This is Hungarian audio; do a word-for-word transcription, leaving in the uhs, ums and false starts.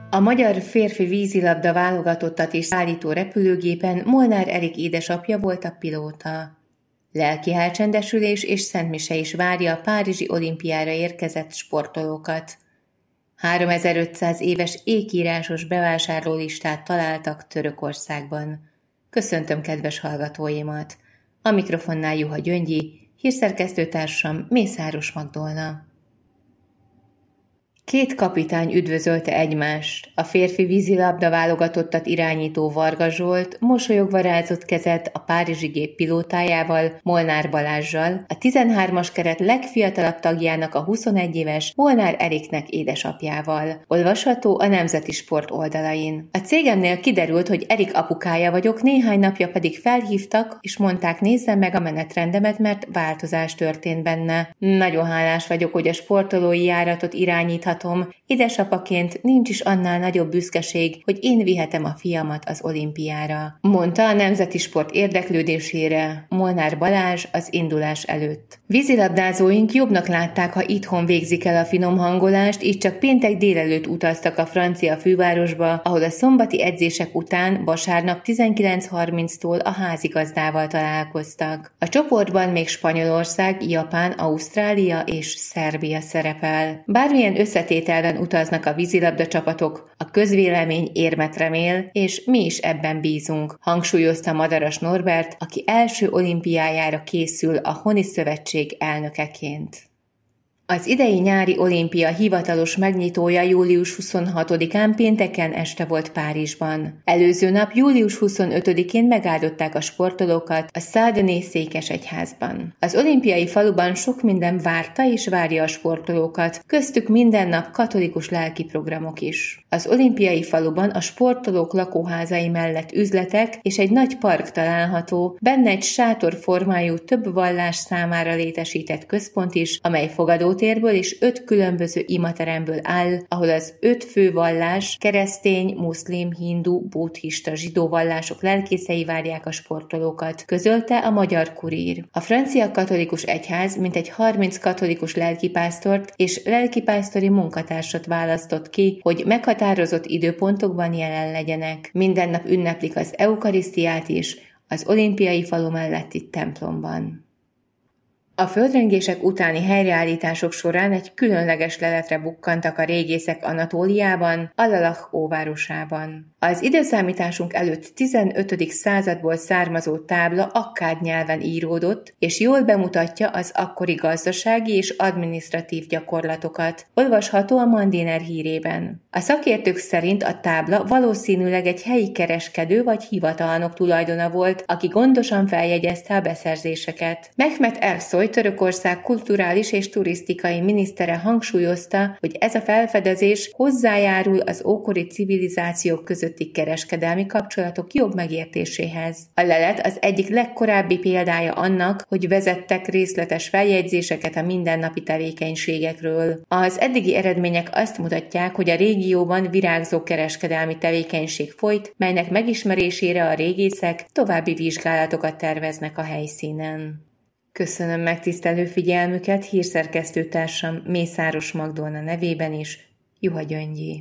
A magyar férfi vízilabda válogatottat is szállító repülőgépen Molnár Erik édesapja volt a pilóta. Lelki elcsendesülés és szentmise is várja a párizsi olimpiára érkezett sportolókat. háromezer-ötszáz éves ékírásos bevásárlólistát találtak Törökországban. Köszöntöm kedves hallgatóimat! A mikrofonnál Juha Gyöngyi, hírszerkesztőtársam Mészáros Magdolna. Két kapitány üdvözölte egymást. A férfi vízilabda válogatottat irányító Varga Zsolt mosolyogva rázott kezet a párizsi gép pilótájával, Molnár Balázssal, a tizenhármas keret legfiatalabb tagjának, a huszonegy éves Molnár Eriknek édesapjával. Olvasható a Nemzeti Sport oldalain. A cégemnél kiderült, hogy Erik apukája vagyok, néhány napja pedig felhívtak, és mondták, nézzem meg a menetrendemet, mert változás történt benne. Nagyon hálás vagyok, hogy a sportolói járatot irányíthatom. Édesapaként nincs is annál nagyobb büszkeség, hogy én vihetem a fiamat az olimpiára, mondta a Nemzeti Sport érdeklődésére Molnár Balázs az indulás előtt. Vízilabdázóink jobbnak látták, ha itthon végzik el a finom hangolást, így csak péntek délelőtt utaztak a francia fővárosba, ahol a szombati edzések után vasárnap tizenkilenc harminctól a házigazdával találkoztak. A csoportban még Spanyolország, Japán, Ausztrália és Szerbia szerepel. Bármilyen összetételben utaznak a vízilabda csapatok, a közvélemény érmet remél, és mi is ebben bízunk, hangsúlyozta Madaras Norbert, aki első olimpiájára készül a Honi Szövetség elnökeként. Az idei nyári olimpia hivatalos megnyitója július huszonhatodikán pénteken este volt Párizsban. Előző nap július huszonötödikén megáldották a sportolókat a Saint-Denis székesegyházban. Az olimpiai faluban sok minden várta és várja a sportolókat, köztük minden nap katolikus lelki programok is. Az olimpiai faluban a sportolók lakóházai mellett üzletek és egy nagy park található, benne egy sátorformájú több vallás számára létesített központ is, amely fogadó térből és öt különböző imateremből áll, ahol az öt fő vallás, keresztény, muszlim, hindu, buddhista, zsidó vallások lelkészei várják a sportolókat, közölte a Magyar Kurír. A francia katolikus egyház mintegy harminc katolikus lelkipásztort és lelkipásztori munkatársat választott ki, hogy meghatározott időpontokban jelen legyenek. Minden nap ünneplik az eukarisztiát is az olimpiai falu melletti templomban. A földrengések utáni helyreállítások során egy különleges leletre bukkantak a régészek Anatóliában, Alalakh óvárosában. Az időszámításunk előtt tizenötödik századból származó tábla akkád nyelven íródott, és jól bemutatja az akkori gazdasági és adminisztratív gyakorlatokat. Olvasható a Mandiner hírében. A szakértők szerint a tábla valószínűleg egy helyi kereskedő vagy hivatalnok tulajdona volt, aki gondosan feljegyezte a beszerzéseket. Mehmet Ersoy, Törökország kulturális és turisztikai minisztere hangsúlyozta, hogy ez a felfedezés hozzájárul az ókori civilizációk közötti kereskedelmi kapcsolatok jobb megértéséhez. A lelet az egyik legkorábbi példája annak, hogy vezettek részletes feljegyzéseket a mindennapi tevékenységekről. Az eddigi eredmények azt mutatják, hogy a régióban virágzó kereskedelmi tevékenység folyt, melynek megismerésére a régészek további vizsgálatokat terveznek a helyszínen. Köszönöm megtisztelő figyelmüket, hírszerkesztőtársam Mészáros Magdolna nevében is, Juha Gyöngyi.